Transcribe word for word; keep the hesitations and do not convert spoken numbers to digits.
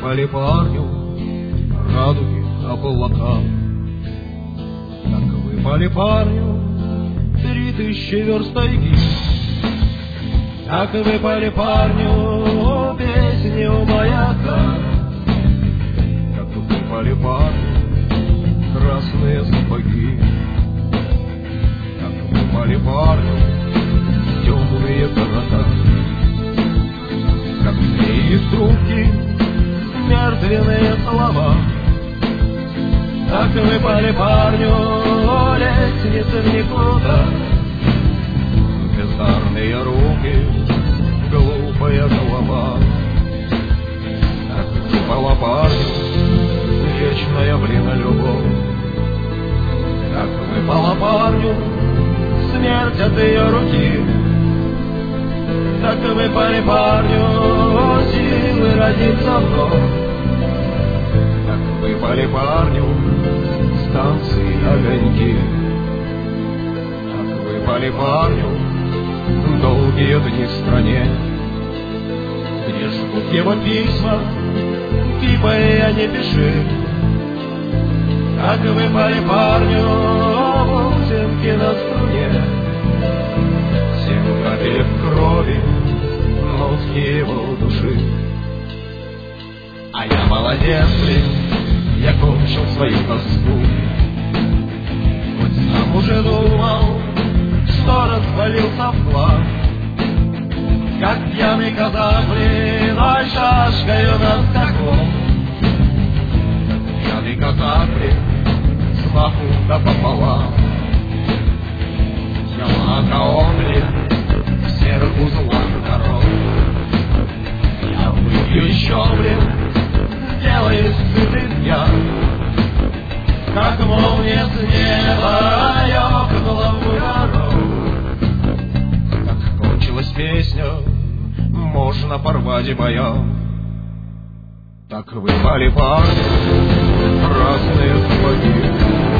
выпали парню радуги облака. Как выпали парню три тысячи верст тайги. Как выпали парню песни у маяка. Как выпали парню красные сапоги. Как выпали парню темные города. Как змеи из трубки мертвенные слова. Так выпали парню лестницы в никуда. Бездарные руки, глупая голова. Так выпала парню вечная, блин, любовь. Так выпала парню смерть от ее руки. Так выпали парню силы родиться вновь. Так выпали парню станции огоньки. Так выпали парню долгие дни в стране, где жгут его письма, типа я не пиши. Так выпали парню бусинки на струне. Семь капель крови, нотки его души. А я молодец, блин, я кончил свою тоску. Хоть сам уже думал, что развалился в план. Как пьяный казак, блин, ой, шашкою на скаку. Как пьяный казак, блин, с маху да пополам. Я лакаон, блин, в серых узлах дорог. Я выпью еще, блин, сделаюсь сытый пьян. Как молния с неба ёкнула в бугорок. Как кончилась песня, можно порвать и баян. Так выпали парни красные сапоги.